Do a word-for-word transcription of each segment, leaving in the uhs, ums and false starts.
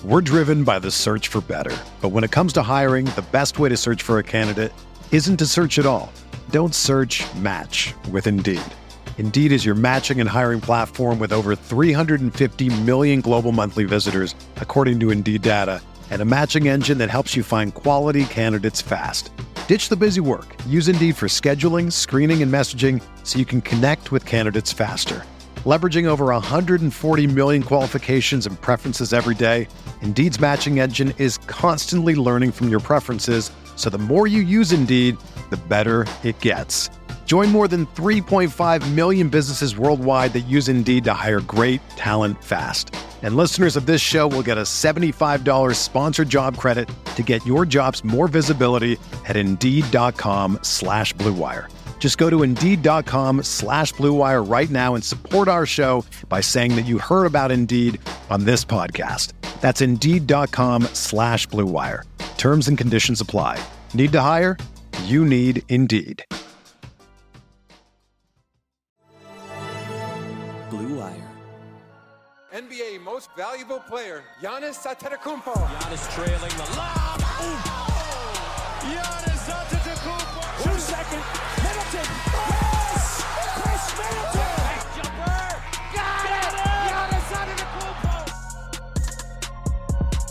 We're driven by the search for better. But when it comes to hiring, the best way to search for a candidate isn't to search at all. Don't search, match with Indeed. Indeed is your matching and hiring platform with over three hundred fifty million global monthly visitors, according to Indeed data, and a matching engine that helps you find quality candidates fast. Ditch the busy work. Use Indeed for scheduling, screening, and messaging so you can connect with candidates faster. Leveraging over one hundred forty million qualifications and preferences every day, Indeed's matching engine is constantly learning from your preferences, so the more you use Indeed, the better it gets. Join more than three point five million businesses worldwide that use Indeed to hire great talent fast. And listeners of this show will get a seventy-five dollars sponsored job credit to get your jobs more visibility at Indeed.com slash Blue Wire. Just go to Indeed.com slash Blue Wire right now and support our show by saying that you heard about Indeed on this podcast. That's Indeed.com slash Blue Wire. Terms and conditions apply. Need to hire? You need Indeed. Blue Wire. N B A Most Valuable Player, Giannis Antetokounmpo. Giannis trailing the lob. Ooh. Giannis Antetokounmpo. Two second. Middleton. Yes! Chris Middleton. Nice jumper. Got it. Giannis Antetokounmpo.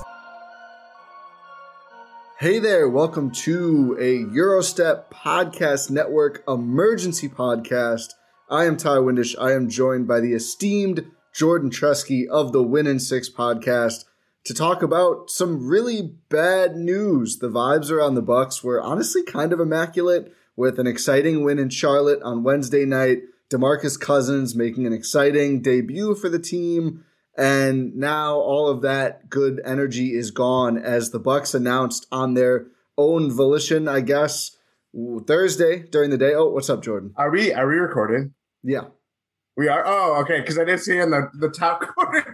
Hey there, welcome to a Eurostep Podcast Network emergency podcast. I am Ty Windish. I am joined by the esteemed Jordan Tresky of the Win in Six podcast to talk about some really bad news. The vibes around the Bucks were honestly kind of immaculate, with an exciting win in Charlotte on Wednesday night, DeMarcus Cousins making an exciting debut for the team, and now all of that good energy is gone as the Bucks announced on their own volition, I guess, Thursday during the day. Oh, what's up, Jordan? Are we are we recording? Yeah. We are? Oh, okay, because I didn't see it in the, the top corner.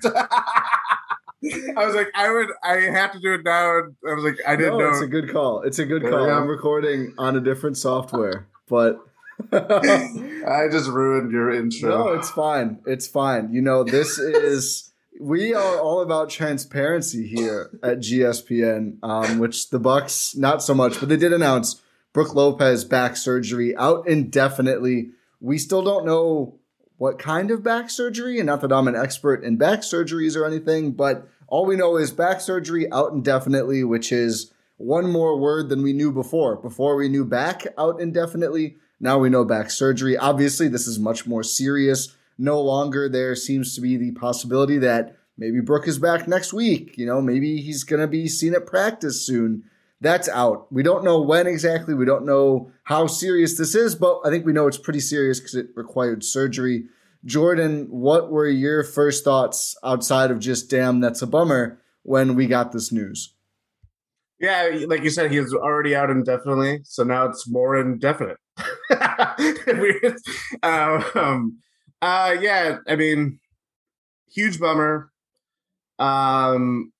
I was like, I would, I have to do it now. I was like, I didn't no, know. It's a good call. It's a good There call. we go. I'm recording on a different software, but I just ruined your intro. no, it's fine. It's fine. You know, this is, we are all about transparency here at G S P N, um, which the Bucks, not so much, but they did announce Brook Lopez back surgery out indefinitely. We still don't know what kind of back surgery, and not that I'm an expert in back surgeries or anything, but all we know is back surgery out indefinitely, which is one more word than we knew before. Before we knew back out indefinitely, now we know back surgery. Obviously, this is much more serious. No longer there seems to be the possibility that maybe Brook is back next week. You know, maybe he's going to be seen at practice soon. That's out. We don't know when exactly. We don't know how serious this is, but I think we know it's pretty serious because it required surgery. Jordan, what were your first thoughts outside of just, damn, that's a bummer, when we got this news? Yeah, like you said, he's already out indefinitely, so now it's more indefinite. Weird. um, uh, yeah, I mean, huge bummer. Um,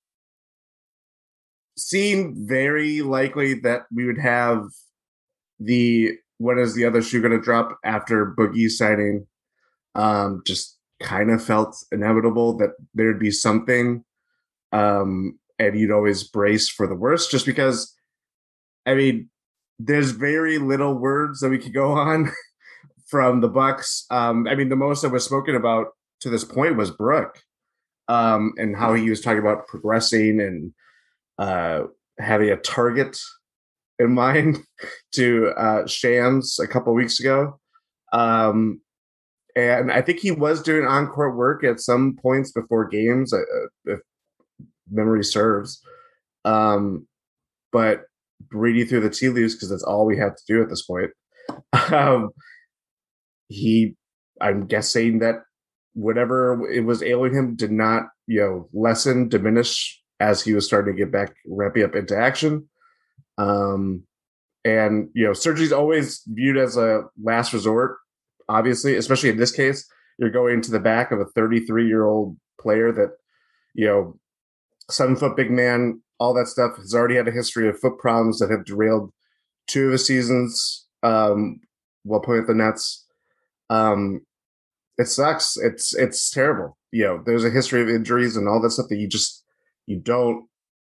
seemed very likely that we would have the, when is the other shoe going to drop after Boogie signing? Um, just kind of felt inevitable that there'd be something. Um, and you'd always brace for the worst, just because, I mean, there's very little words that we could go on from the Bucks. Um, I mean, the most that was spoken about to this point was Brook, um, and how he was talking about progressing and uh, having a target in mind to uh, Shams a couple weeks ago. Um, and I think he was doing on-court work at some points before games, uh, if memory serves. Um, but reading through the tea leaves, because that's all we have to do at this point, um, he, I'm guessing that whatever it was ailing him did not, you know, lessen, diminish as he was starting to get back, ramping up into action. Um, and, you know, surgery is always viewed as a last resort, obviously, especially in this case. You're going to the back of a thirty-three-year-old player that, you know, seven-foot big man, all that stuff, has already had a history of foot problems that have derailed two of his seasons um, while playing with the Nets. Um, it sucks. It's it's terrible. You know, there's a history of injuries and all that stuff that you just You don't.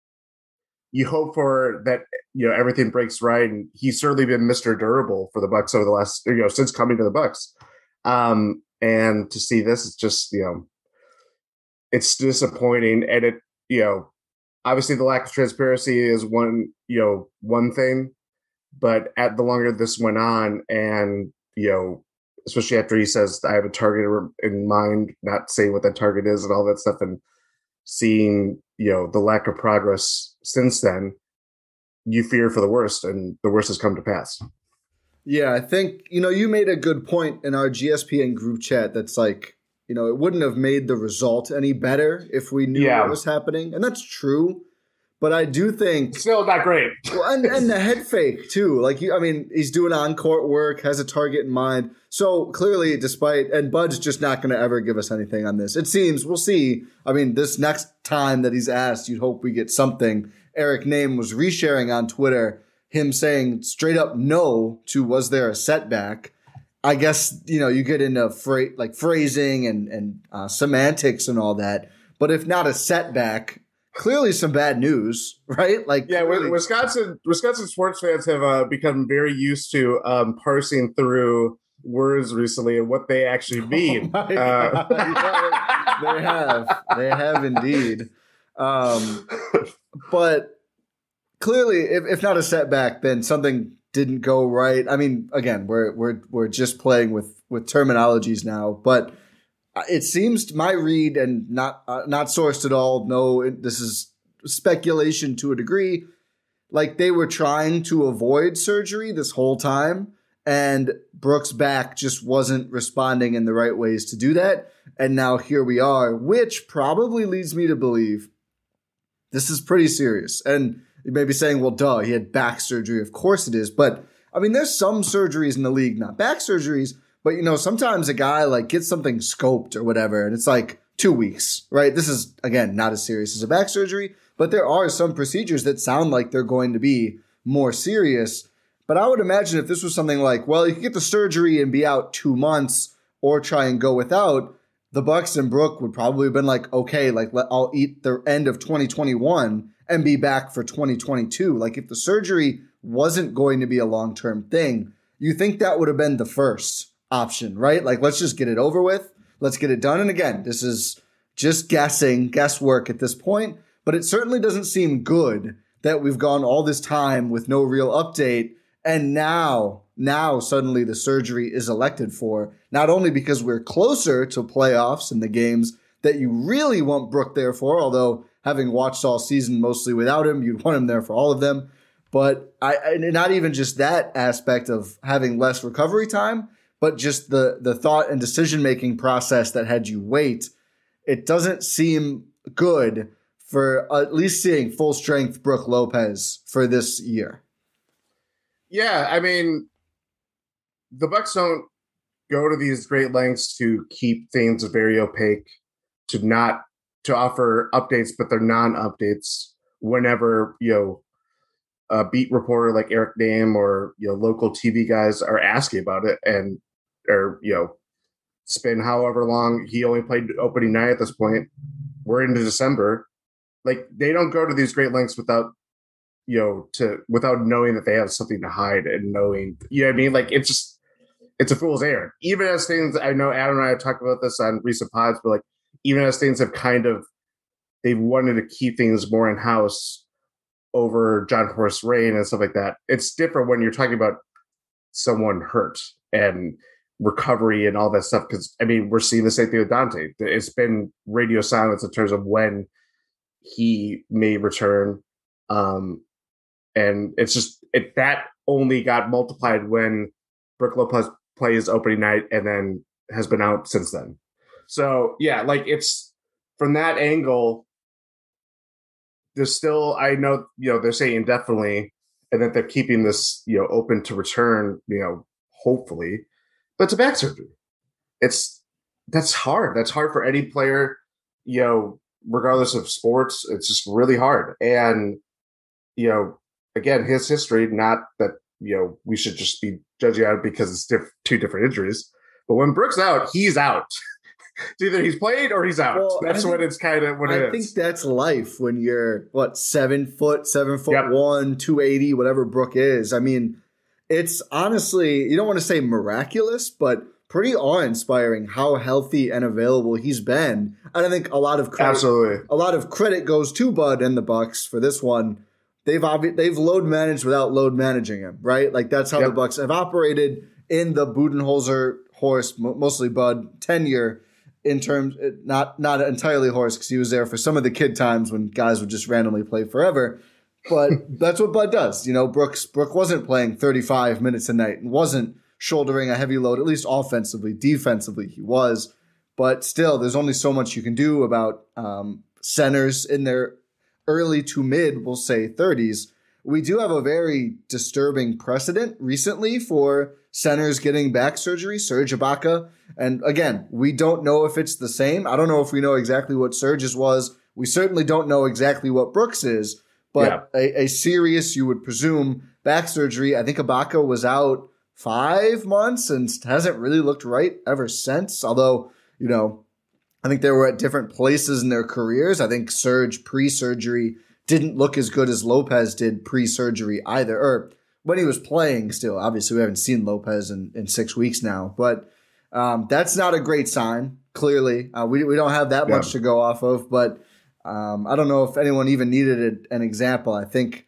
You hope for that, you know, everything breaks right, and he's certainly been Mister Durable for the Bucks over the last, you know, since coming to the Bucks. Um, and to see this, it's just, you know, it's disappointing, and it, you know, obviously the lack of transparency is one, you know, one thing, but at the longer this went on, and you know, especially after he says I have a target in mind, not saying what that target is and all that stuff, and seeing, you know, the lack of progress since then, you fear for the worst, and the worst has come to pass. Yeah, I think, you know, you made a good point in our G S P N group chat that's like, you know, it wouldn't have made the result any better if we knew yeah. what was happening. And that's true. But I do think still not great. Well, and, and the head fake too. Like, you, I mean, he's doing on-court work, has a target in mind. So clearly, despite and Bud's just not going to ever give us anything on this. It seems we'll see. I mean, this next time that he's asked, you'd hope we get something. Eric Name was resharing on Twitter him saying straight up no to was there a setback. I guess, you know, you get into fra- like phrasing and and uh, semantics and all that. But if not a setback, clearly some bad news, right? Like, yeah, clearly. Wisconsin Wisconsin sports fans have uh, become very used to um, parsing through words recently and what they actually mean. Oh uh, yeah, they have, they have indeed. Um, but clearly, if, if not a setback, then something didn't go right. I mean, again, we're we're we're just playing with with terminologies now, but it seems my read, and not uh, not sourced at all. No, this is speculation to a degree. Like they were trying to avoid surgery this whole time, and Brooks' back just wasn't responding in the right ways to do that. And now here we are, which probably leads me to believe this is pretty serious. And you may be saying, well, duh, he had back surgery. Of course it is. But I mean, there's some surgeries in the league, not back surgeries. But, you know, sometimes a guy like gets something scoped or whatever, and it's like two weeks, right? This is, again, not as serious as a back surgery, but there are some procedures that sound like they're going to be more serious. But I would imagine if this was something like, well, you could get the surgery and be out two months or try and go without, the Bucks and Brooke would probably have been like, okay, like let, I'll eat the end of twenty twenty-one and be back for twenty twenty-two. Like if the surgery wasn't going to be a long-term thing, you think that would have been the first option, right? Like, let's just get it over with. Let's get it done. And again, this is just guessing, guesswork at this point, but it certainly doesn't seem good that we've gone all this time with no real update. And now, now suddenly the surgery is elected for, not only because we're closer to playoffs and the games that you really want Brooke there for, although having watched all season mostly without him, you'd want him there for all of them. But I, and not even just that aspect of having less recovery time, but just the, the thought and decision-making process that had you wait. It doesn't seem good for at least seeing full-strength Brooke Lopez for this year. Yeah, I mean, the Bucks don't go to these great lengths to keep things very opaque, to not to offer updates, but they're non-updates whenever, you know, a beat reporter like Eric Name or, you know, local T V guys are asking about it, and or, you know, spend however long. He only played opening night at this point. We're into December. Like, they don't go to these great lengths without, you know, to without knowing that they have something to hide and knowing, you know what I mean? Like, it's just, it's a fool's errand. Even as things, I know Adam and I have talked about this on recent pods, but like, even as things have kind of, they've wanted to keep things more in-house over John Horace Rain and stuff like that. It's different when you're talking about someone hurt and recovery and all that stuff. Because, I mean, we're seeing the same thing with Dante. It's been radio silence in terms of when he may return. Um, and it's just, it, that only got multiplied when Brooke Lopez plays opening night and then has been out since then. So, yeah, like, it's from that angle, there's still, I know, you know, they're saying indefinitely, and that they're keeping this, you know, open to return, you know, hopefully, but it's a back surgery. It's, that's hard. That's hard for any player, you know, regardless of sports. It's just really hard. And, you know, again, his history, not that, you know, we should just be judging out because it's diff- two different injuries, but when Brooks out, he's out. it's either he's played or he's out. Well, that's I what think- it's kind of what I it think is. that's life when you're what seven foot, seven foot Yep. one, two eighty, whatever Brook is. I mean, it's honestly, you don't want to say miraculous, but pretty awe-inspiring how healthy and available he's been. And I think a lot of credit, Absolutely. a lot of credit goes to Bud and the Bucks for this one. They've obvi- they've load managed without load managing him, right? Like that's how Yep. the Bucks have operated in the Budenholzer, Horst, mo- mostly Bud tenure. In terms, not not entirely Horst because he was there for some of the kid times when guys would just randomly play forever. But that's what Bud does. You know, Brooks Brook wasn't playing thirty-five minutes a night and wasn't shouldering a heavy load, at least offensively. Defensively, he was. But still, there's only so much you can do about um, centers in their early to mid, we'll say, thirties. We do have a very disturbing precedent recently for centers getting back surgery, Serge Ibaka. And again, we don't know if it's the same. I don't know if we know exactly what Serge's was. We certainly don't know exactly what Brooks is. But yeah. a, a serious, you would presume, back surgery. I think Ibaka was out five months and hasn't really looked right ever since. Although, you know, I think they were at different places in their careers. I think Serge pre-surgery didn't look as good as Lopez did pre-surgery either. Or when he was playing still. Obviously, we haven't seen Lopez in, in six weeks now. But um, that's not a great sign, clearly. Uh, we, we don't have that yeah. much to go off of. But um, I don't know if anyone even needed a, an example. I think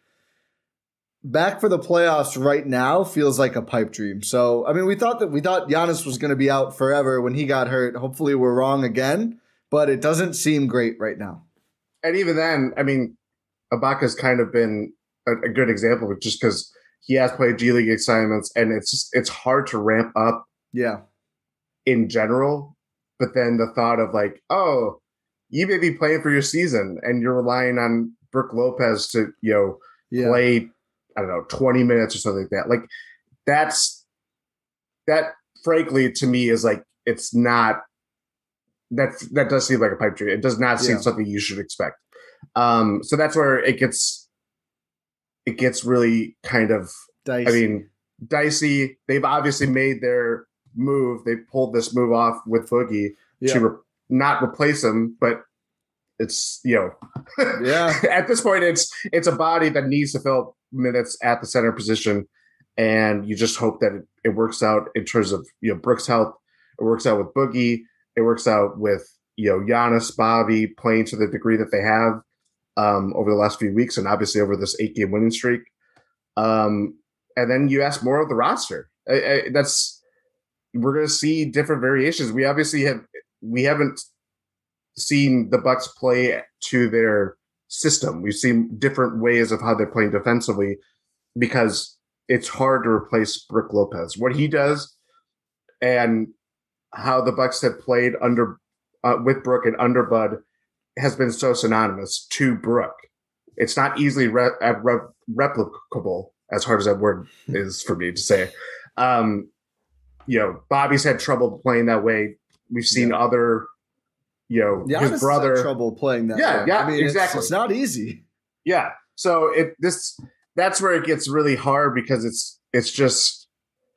back for the playoffs right now feels like a pipe dream. So, I mean, we thought that we thought Giannis was going to be out forever when he got hurt. Hopefully we're wrong again, but it doesn't seem great right now. And even then, I mean, Ibaka's kind of been a, a good example just because he has played G League assignments and it's just, it's hard to ramp up yeah. in general. But then the thought of like, oh, you may be playing for your season and you're relying on Brook Lopez to, you know, yeah. play, I don't know, twenty minutes or something like that. Like that's, that frankly to me is like, it's not, that, that does seem like a pipe dream. It does not seem yeah. something you should expect. Um, so that's where it gets, it gets really kind of, dicey. I mean, dicey. They've obviously made their move. They pulled this move off with Boogie yeah. to re- not replace him, but it's, you know, yeah. at this point, it's it's a body that needs to fill minutes at the center position, and you just hope that it, it works out in terms of, you know, Brooks' health. It works out with Boogie. It works out with, you know, Giannis, Bobby playing to the degree that they have um, over the last few weeks, and obviously over this eight-game winning streak. Um, and then you ask more of the roster. I, I, that's we're going to see different variations. We obviously have we haven't seen the Bucks play to their system. We've seen different ways of how they're playing defensively because it's hard to replace Brook Lopez. What he does and how the Bucks have played under uh, with Brook and under Bud has been so synonymous to Brook. It's not easily re- re- replicable, as hard as that word is for me to say. Um, you know, Bobby's had trouble playing that way. We've seen yeah. other, you know, Giannis his brother has had trouble playing that yeah, way. Yeah, I mean, exactly. It's, it's not easy. Yeah. So it this that's where it gets really hard because it's it's just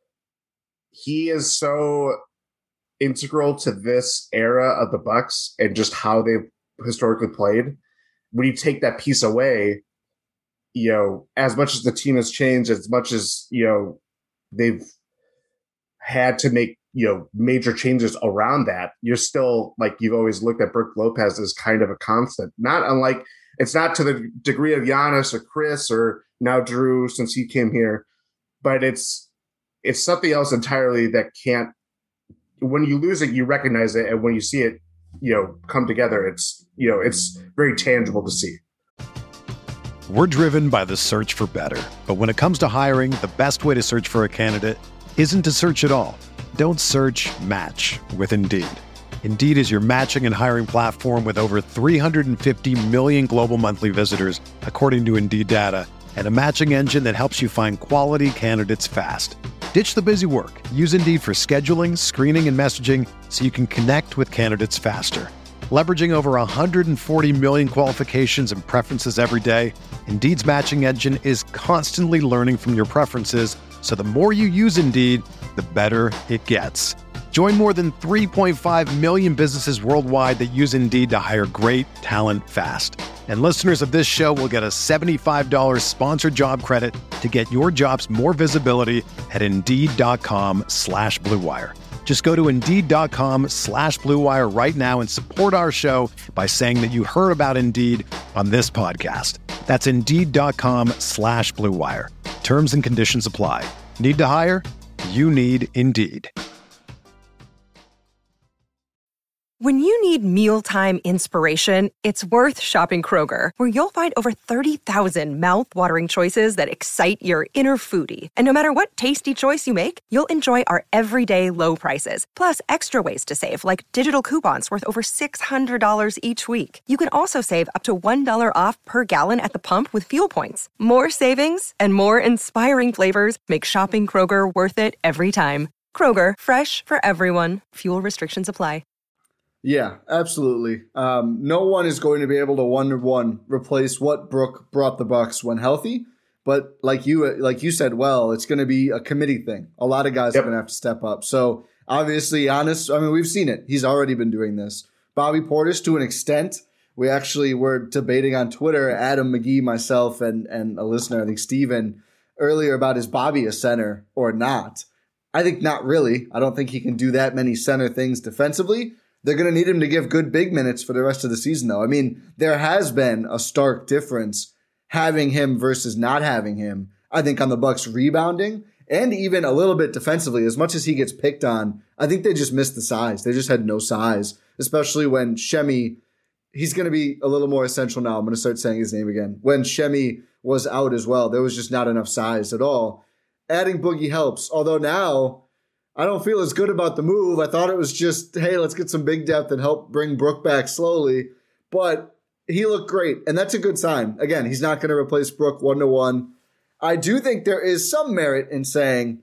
he is so integral to this era of the Bucks and just how they've historically played. When you take that piece away, you know, as much as the team has changed, as much as, you know, they've had to make, you know, major changes around that, you're still, like, you've always looked at Brook Lopez as kind of a constant. Not unlike, it's not to the degree of Giannis or Chris or now Drew since he came here, but it's it's something else entirely that can't, when you lose it, you recognize it, and when you see it, you know, come together, it's, you know, it's very tangible to see. We're driven by the search for better. But when it comes to hiring, the best way to search for a candidate isn't to search at all. Don't search, match with Indeed. Indeed is your matching and hiring platform with over three hundred fifty million global monthly visitors, according to Indeed data, and a matching engine that helps you find quality candidates fast. Ditch the busy work. Use Indeed for scheduling, screening, and messaging so you can connect with candidates faster. Leveraging over one hundred forty million qualifications and preferences every day, Indeed's matching engine is constantly learning from your preferences, so the more you use Indeed, the better it gets. Join more than three point five million businesses worldwide that use Indeed to hire great talent fast. And listeners of this show will get a seventy-five dollars sponsored job credit to get your jobs more visibility at Indeed.com slash Blue Wire. Just go to Indeed.com slash Blue Wire right now and support our show by saying that you heard about Indeed on this podcast. That's Indeed.com slash Blue Wire. Terms and conditions apply. Need to hire? You need Indeed. When you need mealtime inspiration, it's worth shopping Kroger, where you'll find over thirty thousand mouth-watering choices that excite your inner foodie. And no matter what tasty choice you make, you'll enjoy our everyday low prices, plus extra ways to save, like digital coupons worth over six hundred dollars each week. You can also save up to one dollar off per gallon at the pump with fuel points. More savings and more inspiring flavors make shopping Kroger worth it every time. Kroger, fresh for everyone. Fuel restrictions apply. Yeah, absolutely. Um, no one is going to be able to one-to-one replace what Brook brought the Bucks when healthy. But like you like you said, well, it's going to be a committee thing. A lot of guys yep. are going to have to step up. So obviously, Giannis, I mean, we've seen it. He's already been doing this. Bobby Portis, to an extent, we actually were debating on Twitter, Adam McGee, myself, and, and a listener, I think Steven, earlier about is Bobby a center or not. I think not really. I don't think he can do that many center things defensively. They're going to need him to give good big minutes for the rest of the season, though. I mean, there has been a stark difference having him versus not having him, I think, on the Bucks rebounding and even a little bit defensively. As much as he gets picked on, I think they just missed the size. They just had no size, especially when Shemi, he's going to be a little more essential now. I'm going to start saying his name again. When Shemi was out as well, there was just not enough size at all. Adding Boogie helps, although now I don't feel as good about the move. I thought it was just, hey, let's get some big depth and help bring Brook back slowly. But he looked great, and that's a good sign. Again, he's not going to replace Brook one-to-one. I do think there is some merit in saying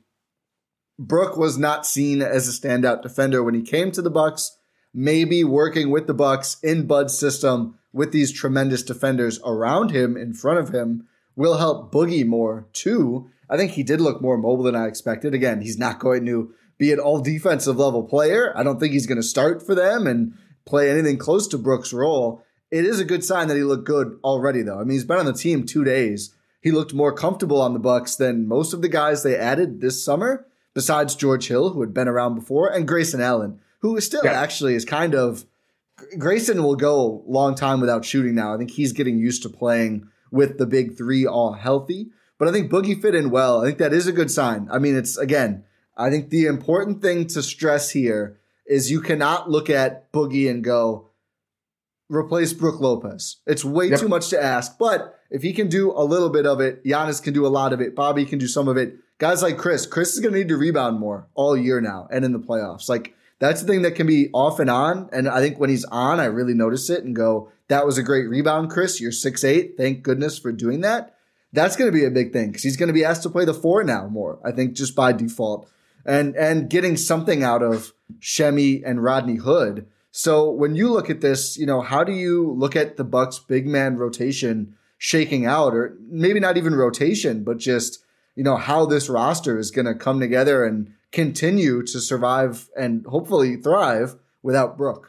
Brook was not seen as a standout defender when he came to the Bucks. Maybe working with the Bucks in Bud's system with these tremendous defenders around him, in front of him, will help Boogie more, too. I think he did look more mobile than I expected. Again, he's not going to be an all-defensive level player. I don't think he's going to start for them and play anything close to Brook's role. It is a good sign that he looked good already, though. I mean, he's been on the team two days. He looked more comfortable on the Bucks than most of the guys they added this summer, besides George Hill, who had been around before, and Grayson Allen, who is still yeah. actually is kind of – Grayson will go a long time without shooting now. I think he's getting used to playing with the big three all healthy. But I think Boogie fit in well. I think that is a good sign. I mean, it's, again, I think the important thing to stress here is you cannot look at Boogie and go, replace Brook Lopez. It's way yep. too much to ask. But if he can do a little bit of it, Giannis can do a lot of it, Bobby can do some of it. Guys like Chris, Chris is going to need to rebound more all year now and in the playoffs. Like, that's the thing that can be off and on. And I think when he's on, I really notice it and go, that was a great rebound, Chris. You're six eight. Thank goodness for doing that. That's going to be a big thing because he's going to be asked to play the four now more, I think, just by default. And and getting something out of Shemi and Rodney Hood. So when you look at this, you know, how do you look at the Bucks big man rotation shaking out, or maybe not even rotation, but just, you know, how this roster is going to come together and continue to survive and hopefully thrive without Brook?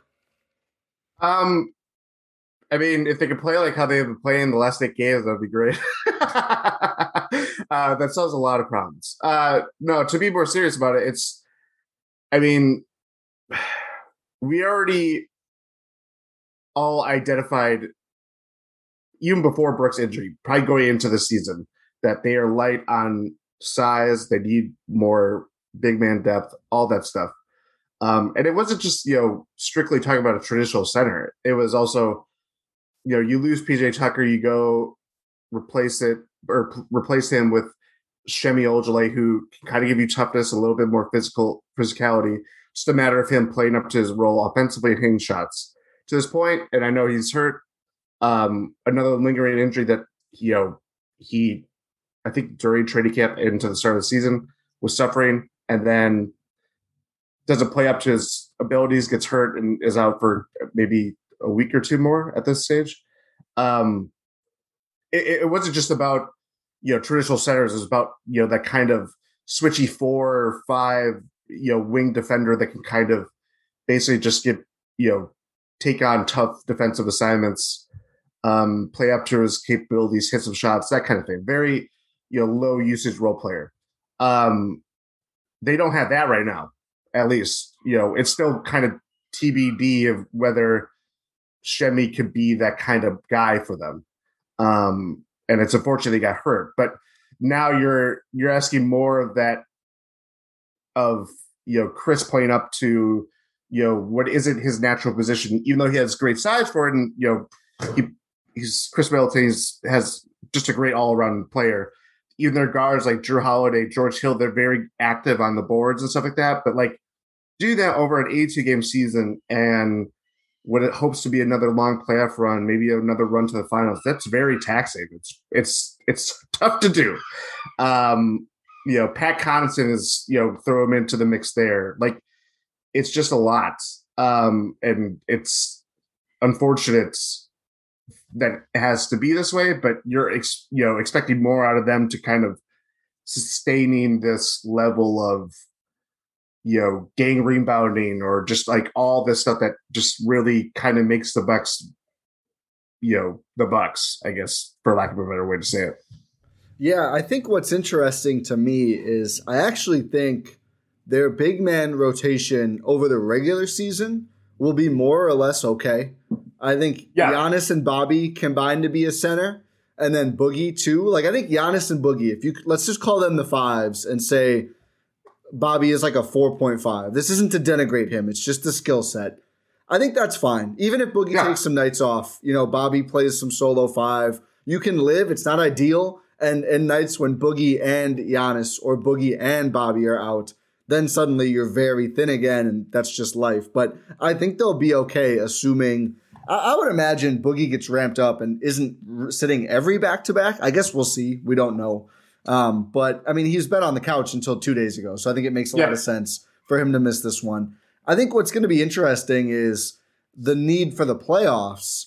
Um, I mean, if they could play like how they've been playing the last eight games, that would be great. uh, that solves a lot of problems. Uh, no, to be more serious about it, it's, I mean, we already all identified, even before Brook's injury, probably going into the season, that they are light on size. They need more big man depth, all that stuff. Um, and it wasn't just, you know, strictly talking about a traditional center. It was also, you know, you lose P J Tucker, you go replace it or p- replace him with Shemi Ojeleye, who can kind of give you toughness, a little bit more physical physicality. Just a matter of him playing up to his role offensively and hitting shots. To this point, and I know he's hurt, um, another lingering injury that, you know, he, I think during training camp into the start of the season was suffering, and then doesn't play up to his abilities, gets hurt, and is out for maybe a week or two more at this stage. Um, it, it wasn't just about, you know, traditional centers. It was about, you know, that kind of switchy four or five, you know, wing defender that can kind of basically just get, you know, take on tough defensive assignments, um, play up to his capabilities, hit some shots, that kind of thing. Very, you know, low usage role player. Um, they don't have that right now, at least. You know, it's still kind of T B D of whether Semi could be that kind of guy for them. Um, and it's unfortunate he got hurt. But now you're you're asking more of that of, you know, Chris playing up to, you know, what isn't his natural position, even though he has great size for it. And, you know, he he's Chris Middleton has just a great all-around player. Even their guards like Drew Holiday, George Hill, they're very active on the boards and stuff like that. But like, do that over an eighty-two game season and what it hopes to be another long playoff run, maybe another run to the finals. That's very taxing. It's it's it's tough to do. Um, you know, Pat Connaughton is, you know, throw him into the mix there. Like, it's just a lot, um, and it's unfortunate that it has to be this way. But you're ex- you know expecting more out of them to kind of sustaining this level of, you know, gang rebounding or just like all this stuff that just really kind of makes the Bucks, you know, the Bucks, I guess, for lack of a better way to say it. Yeah, I think what's interesting to me is I actually think their big man rotation over the regular season will be more or less okay. I think yeah. Giannis and Bobby combined to be a center, and then Boogie too. Like, I think Giannis and Boogie, if you let's just call them the fives and say Bobby is like a four point five. This isn't to denigrate him. It's just the skill set. I think that's fine. Even if Boogie yeah. takes some nights off, you know, Bobby plays some solo five. You can live. It's not ideal. And and nights when Boogie and Giannis or Boogie and Bobby are out, then suddenly you're very thin again, and that's just life. But I think they'll be okay, assuming I, I would imagine Boogie gets ramped up and isn't sitting every back-to-back. I guess we'll see. We don't know. Um, but, I mean, he's been on the couch until two days ago, so I think it makes a yeah. lot of sense for him to miss this one. I think what's going to be interesting is the need for the playoffs.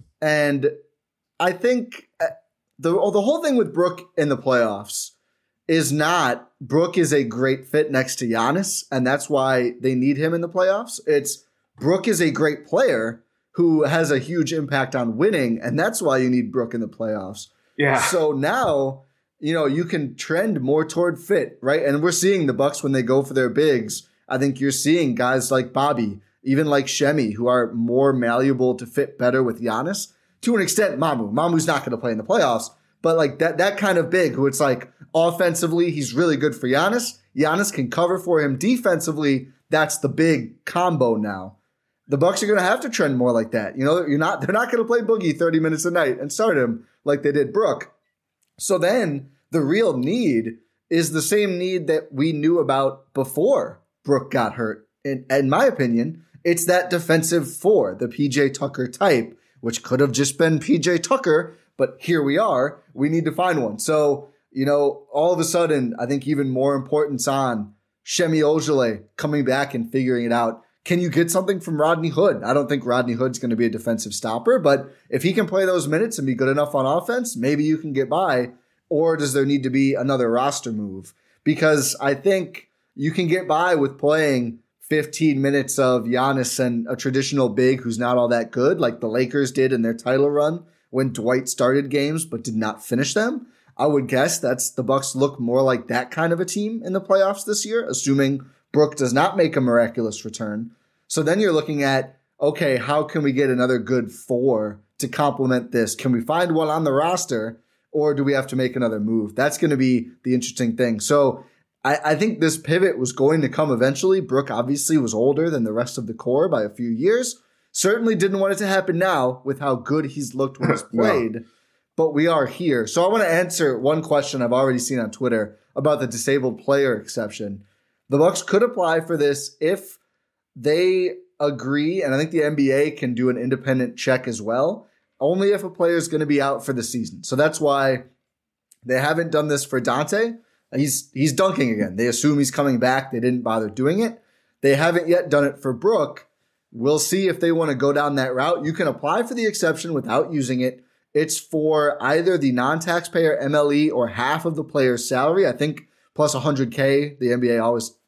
And I think the the whole thing with Brook in the playoffs is not Brook is a great fit next to Giannis, and that's why they need him in the playoffs. It's Brook is a great player who has a huge impact on winning, and that's why you need Brook in the playoffs. Yeah. So now, you know, you can trend more toward fit, right? And we're seeing the Bucks when they go for their bigs. I think you're seeing guys like Bobby, even like Shemi, who are more malleable to fit better with Giannis. To an extent, Mamu. Mamu's not going to play in the playoffs, but like that that kind of big who it's like offensively, he's really good for Giannis. Giannis can cover for him defensively. That's the big combo now. The Bucks are going to have to trend more like that. You know, you're not they're not going to play Boogie thirty minutes a night and start him like they did Brook. So then the real need is the same need that we knew about before Brook got hurt. In, in my opinion, it's that defensive four, the P J Tucker type, which could have just been P J Tucker, but here we are. We need to find one. So, you know, all of a sudden, I think even more importance on Shemi Ojeleye coming back and figuring it out. Can you get something from Rodney Hood? I don't think Rodney Hood's going to be a defensive stopper, but if he can play those minutes and be good enough on offense, maybe you can get by. Or does there need to be another roster move? Because I think you can get by with playing fifteen minutes of Giannis and a traditional big who's not all that good, like the Lakers did in their title run when Dwight started games but did not finish them. I would guess that's the Bucks look more like that kind of a team in the playoffs this year, assuming Brook does not make a miraculous return. So then you're looking at, okay, how can we get another good four to complement this? Can we find one on the roster, or do we have to make another move? That's going to be the interesting thing. So I, I think this pivot was going to come eventually. Brook obviously was older than the rest of the core by a few years. Certainly didn't want it to happen now with how good he's looked when he's played. No. But we are here. So I want to answer one question I've already seen on Twitter about the disabled player exception. The Bucks could apply for this if they agree, and I think the N B A can do an independent check as well, only if a player is going to be out for the season. So that's why they haven't done this for Dante. He's he's dunking again. They assume he's coming back. They didn't bother doing it. They haven't yet done it for Brook. We'll see if they want to go down that route. You can apply for the exception without using it. It's for either the non-taxpayer M L E or half of the player's salary. I think plus one hundred K. The N B A always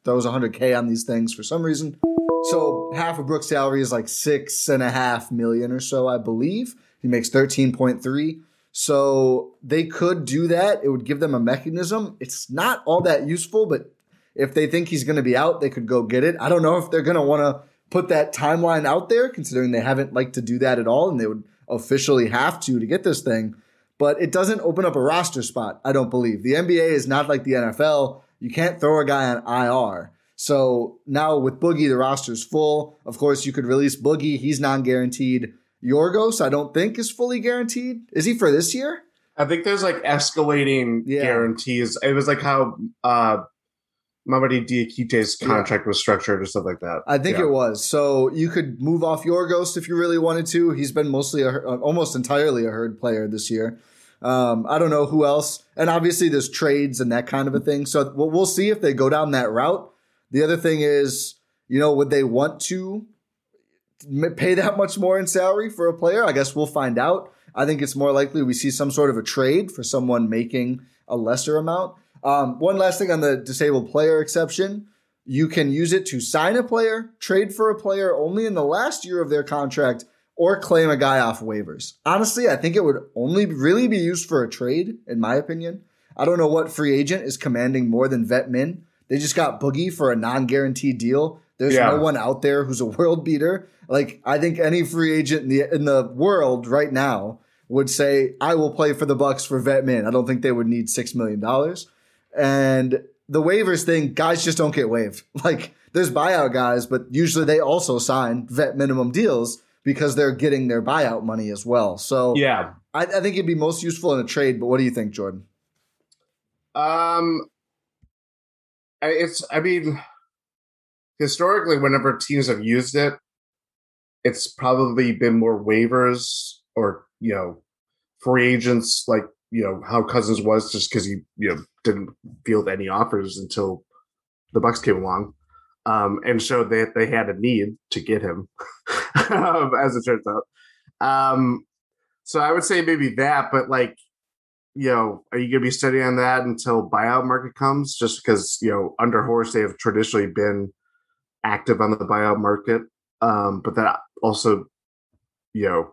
throws one hundred K on these things for some reason. So half of Brook's salary is like six and a half million or so, I believe. He makes thirteen point three. So they could do that. It would give them a mechanism. It's not all that useful, but if they think he's going to be out, they could go get it. I don't know if they're going to want to put that timeline out there, considering they haven't liked to do that at all, and they would officially have to to get this thing. But it doesn't open up a roster spot, I don't believe. The N B A is not like the N F L. You can't throw a guy on I R. So now with Boogie, the roster's full. Of course, you could release Boogie. He's non-guaranteed. Yorgos, I don't think, is fully guaranteed. Is he for this year? I think there's like escalating Yeah. guarantees. It was like how uh, Mamadi Diakite's contract Yeah. was structured or stuff like that. I think Yeah. it was. So you could move off Yorgos if you really wanted to. He's been mostly, a, almost entirely a herd player this year. Um, I don't know who else. And obviously there's trades and that kind of a thing. So we'll, we'll see if they go down that route. The other thing is, you know, would they want to pay that much more in salary for a player? I guess we'll find out. I think it's more likely we see some sort of a trade for someone making a lesser amount. Um, one last thing on the disabled player exception. You can use it to sign a player, trade for a player only in the last year of their contract, or claim a guy off waivers. Honestly, I think it would only really be used for a trade, in my opinion. I don't know what free agent is commanding more than vet min. They just got Boogie for a non-guaranteed deal. There's Yeah. no one out there who's a world beater. Like, I think any free agent in the in the world right now would say, I will play for the Bucks for vet min. I don't think they would need six million dollars. And the waivers thing, guys just don't get waived. Like, there's buyout guys, but usually they also sign vet minimum deals because they're getting their buyout money as well. So Yeah. I, I think it'd be most useful in a trade. But what do you think, Jordan? Um, I- it's, I mean, historically, whenever teams have used it, it's probably been more waivers or, you know, free agents, like, you know, how Cousins was, just because he, you know, didn't field any offers until the Bucks came along. Um, and showed that they had a need to get him, um, as it turns out. Um, so I would say maybe that, but like, you know, are you going to be studying on that until buyout market comes? Just because, you know, under Horst, they have traditionally been active on the buyout market. Um, but that also, you know,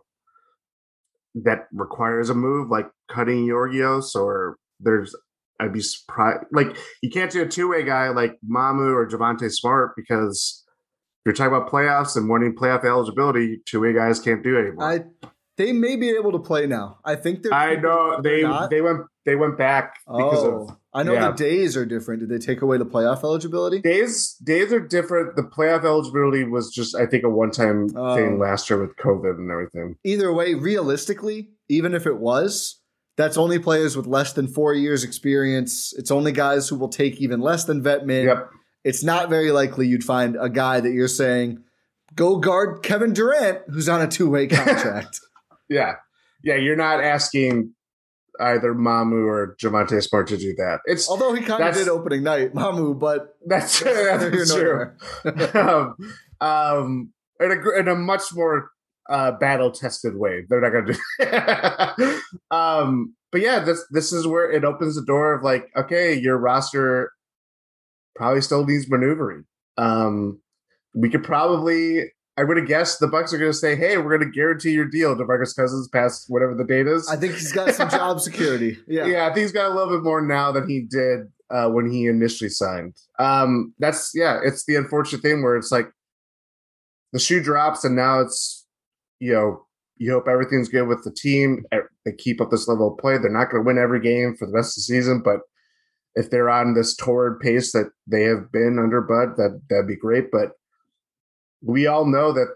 that requires a move like cutting Yorgios, or there's, I'd be surprised. Like, you can't do a two-way guy like Mamu or Javonte Smart, because if you're talking about playoffs and wanting playoff eligibility, two-way guys can't do it anymore. I they may be able to play now. I think they're. I know they're they not. they went they went back because Oh, of I know yeah. the days are different. Did they take away the playoff eligibility? days. Days are different. The playoff eligibility was just, I think, a one-time Oh. thing last year with COVID and everything. Either way, realistically, even if it was, that's only players with less than four years experience. It's only guys who will take even less than vet min. Yep. It's not very likely you'd find a guy that you're saying, go guard Kevin Durant, who's on a two-way contract. Yeah. Yeah, you're not asking either Mamu or Javonte Smart to do that. It's Although he kind of That's- did opening night, Mamu, but that's, neither here that's nor true. there. um, um, in a gr- in a much more uh, battle tested way. They're not going to do that. um, but yeah, this this is where it opens the door of like, okay, your roster probably still needs maneuvering. Um, we could probably, I would have guessed the Bucks are going to say, hey, we're going to guarantee your deal, DeMarcus Cousins, past whatever the date is. I think he's got some job security. Yeah. Yeah, I think he's got a little bit more now than he did uh, when he initially signed. Um, that's, yeah, it's the unfortunate thing where it's like the shoe drops and now it's, you know, you hope everything's good with the team. They keep up this level of play. They're not going to win every game for the rest of the season, but if they're on this torrid pace that they have been under Bud, that, that'd be great. But we all know that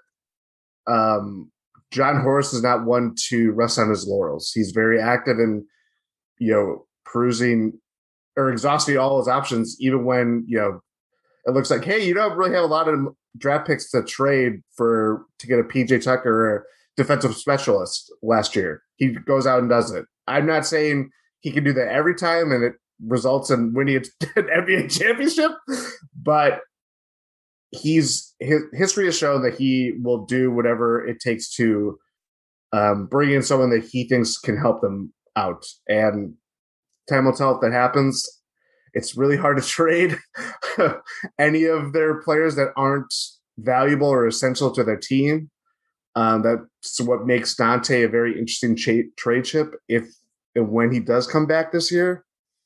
um, John Horst is not one to rest on his laurels. He's very active in, you know, perusing or exhausting all his options, even when, you know, it looks like, hey, you don't really have a lot of draft picks to trade for to get a P J Tucker or defensive specialist last year. He goes out and does it. I'm not saying he can do that every time and it results in winning an N B A championship, but he's his history has shown that he will do whatever it takes to um, bring in someone that he thinks can help them out. And time will tell if that happens. it's really hard to trade any of their players that aren't valuable or essential to their team. Um, that's what makes Dante a very interesting cha- trade chip if and when he does come back this year.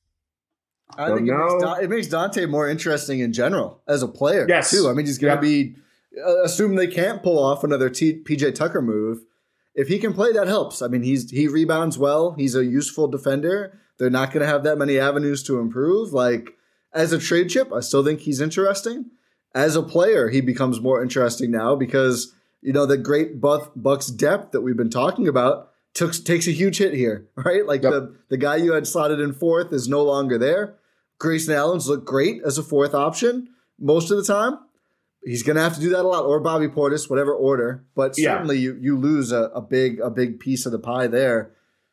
I think it makes, da- it makes Dante more interesting in general as a player, yes. too. I mean, he's going to yep. be uh, – assume they can't pull off another T- P J Tucker move. If he can play, that helps. I mean, he's he rebounds well. He's a useful defender. They're not going to have that many avenues to improve. Like, as a trade chip, I still think he's interesting. As a player, he becomes more interesting now because, you know, the great Buff, Bucks depth that we've been talking about took, takes a huge hit here, right? Like, yep. the, the guy you had slotted in fourth is no longer there. Grayson Allen's look great as a fourth option most of the time. He's going to have to do that a lot, or Bobby Portis, whatever order. But certainly yeah. you you lose a, a big a big piece of the pie there.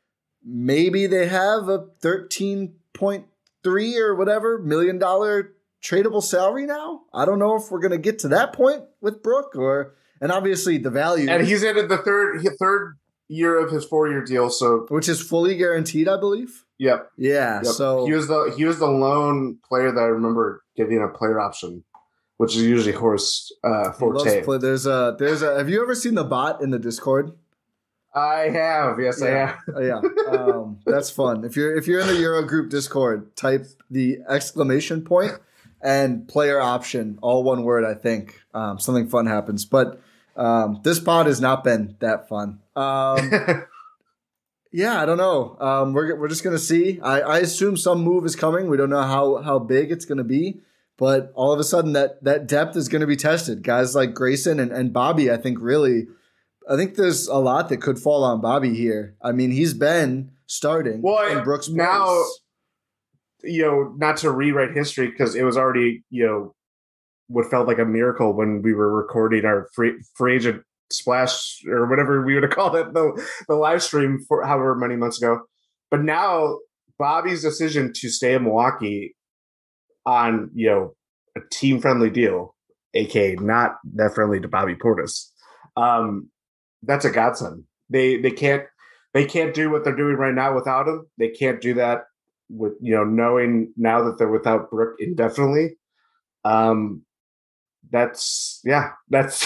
Maybe they have a thirteen point three or whatever million dollar tradable salary now. I don't know if we're going to get to that point with Brook, or and obviously the value. And he's in the third third year of his four year deal, so which is fully guaranteed, I believe. Yep. Yeah. Yep. So he was the he was the lone player that I remember getting a player option, which is usually Horst uh, Forte. Play. There's a there's a. Have you ever seen the bot in the Discord? I have. Yes, yeah. I have. yeah, um, that's fun. If you're if you're in the Euro Group Discord, type the exclamation point and player option, all one word. I think um, something fun happens. But um, this pod has not been that fun. Um, yeah, I don't know. Um, we're we're just gonna see. I, I assume some move is coming. We don't know how how big it's gonna be. But all of a sudden, that that depth is going to be tested. Guys like Grayson and, and Bobby, I think really, I think there's a lot that could fall on Bobby here. I mean, he's been starting well, in Brooks' place. Now, you know, not to rewrite history because it was already, you know, what felt like a miracle when we were recording our free, free agent splash or whatever we would call it, the, the live stream for however many months ago. But now Bobby's decision to stay in Milwaukee on, you know, a team-friendly deal, aka not that friendly to Bobby Portis. Um, that's a godsend. They they can't they can't do what they're doing right now without him. They can't do that with, you know, knowing now that they're without Brook indefinitely. Um, that's yeah, that's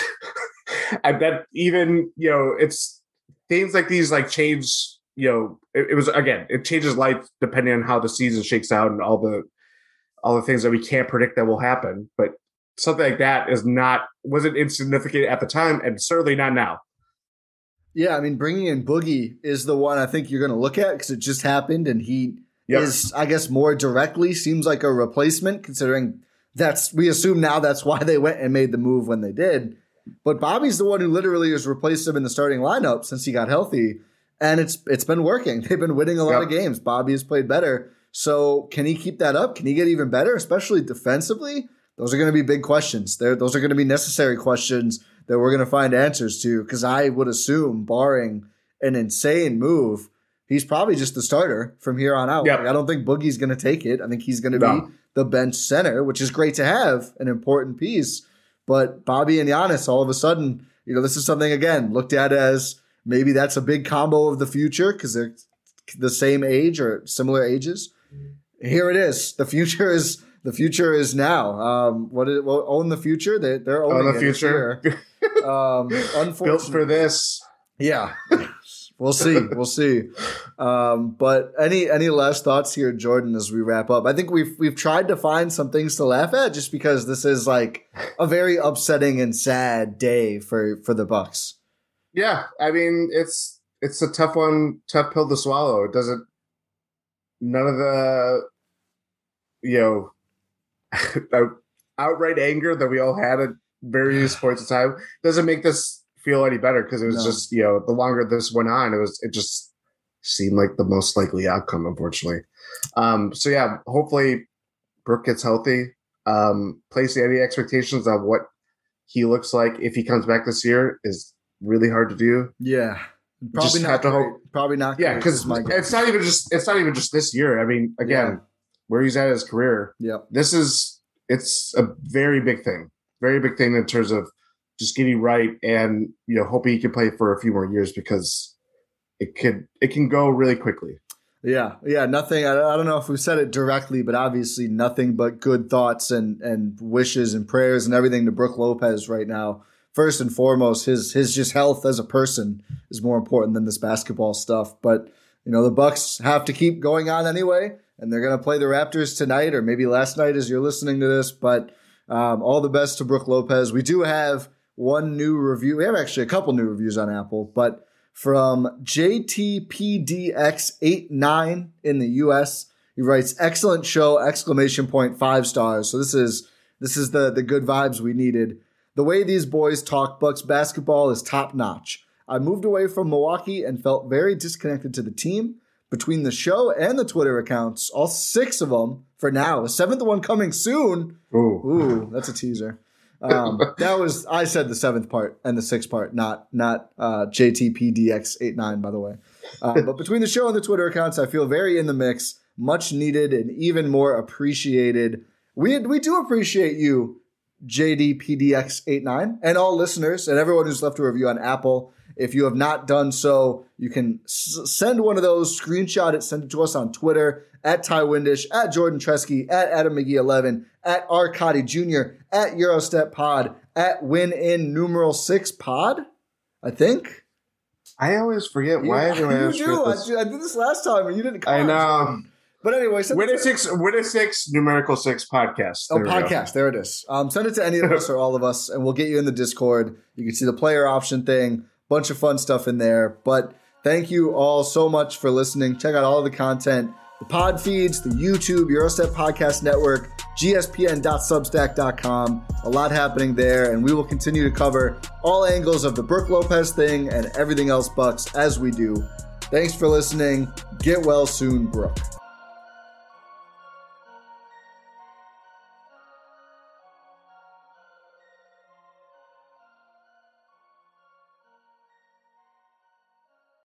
I bet even, you know, it's things like these like change, you know, it, it was again, it changes life depending on how the season shakes out and all the all the things that we can't predict that will happen. But something like that is not, wasn't insignificant at the time and certainly not now. Yeah, I mean, bringing in Boogie is the one I think you're going to look at because it just happened and he yep. is, I guess, more directly seems like a replacement considering that's, we assume now that's why they went and made the move when they did. But Bobby's the one who literally has replaced him in the starting lineup since he got healthy. And it's it's been working. They've been winning a lot yep. of games. Bobby has played better. So can he keep that up? Can he get even better, especially defensively? Those are going to be big questions. They're, those are going to be necessary questions that we're going to find answers to because I would assume, barring an insane move, he's probably just the starter from here on out. Yep. Like, I don't think Boogie's going to take it. I think he's going to no. be the bench center, which is great to have, an important piece. But Bobby and Giannis, all of a sudden, you know, this is something, again, looked at as maybe that's a big combo of the future because they're the same age or similar ages. Here it is. The future is the future is now. Um, what is well, own the future? They, they're owning own the it future. um, unfortunately, built for this. Yeah, we'll see. We'll see. Um, but any any last thoughts here, Jordan, as we wrap up? I think we've we've tried to find some things to laugh at, just because this is like a very upsetting and sad day for for the Bucks. Yeah, I mean it's it's a tough one, tough pill to swallow. It doesn't. None of the, you know, outright anger that we all had at various points in time doesn't make this feel any better because it was no. just, you know, the longer this went on, it was it just seemed like the most likely outcome, unfortunately. Um, so yeah, hopefully Brook gets healthy. Um, placing any expectations on what he looks like if he comes back this year is really hard to do. Yeah. Probably just not have to great. hope. Probably not. Yeah, because it's not even just it's not even just this year. I mean, again, yeah. where he's at in his career. Yeah, this is it's a very big thing, very big thing in terms of just getting right and you know hoping he can play for a few more years because it could it can go really quickly. Yeah, yeah, nothing. I, I don't know if we said it directly, but obviously nothing but good thoughts and, and wishes and prayers and everything to Brook Lopez right now. First and foremost, his his just health as a person is more important than this basketball stuff. But, you know, the Bucks have to keep going on anyway, and they're going to play the Raptors tonight or maybe last night as you're listening to this. But um, all the best to Brook Lopez. We do have one new review. We have actually a couple new reviews on Apple, but from J T P D X eighty-nine in the U S. He writes, excellent show, exclamation point, five stars. So this is this is the, the good vibes we needed. The way these boys talk Bucks basketball is top notch. I moved away from Milwaukee and felt very disconnected to the team. Between the show and the Twitter accounts, all six of them for now, a seventh one coming soon. Ooh, Ooh that's a teaser. Um, that was, I said the seventh part and the sixth part, not not uh, J T P D X eighty-nine, by the way. Uh, but between the show and the Twitter accounts, I feel very in the mix, much needed and even more appreciated. We we do appreciate you, J D P D X eighty-nine, and all listeners and everyone who's left a review on Apple. If you have not done so, you can s- send one of those, screenshot it, send it to us on Twitter, at Ty Windish, at Jordan Tresky, at Adam McGee eleven, at Arcadi Junior, at Eurostep Pod, at Win In numeral six Pod, I think. I always forget why you, do I you always do. forget this? I, I did this last time and you didn't come. I know. But anyway, send Win it a to- six, win a six, numerical six podcast. Oh, There we go. podcast. There it is. Um, send it to any of us or all of us, and we'll get you in the Discord. You can see the player option thing. Bunch of fun stuff in there. But thank you all so much for listening. Check out all of the content, the pod feeds, the YouTube, Eurostep Podcast Network, G S P N dot substack dot com. A lot happening there, and we will continue to cover all angles of the Brook Lopez thing and everything else Bucks as we do. Thanks for listening. Get well soon, Brook.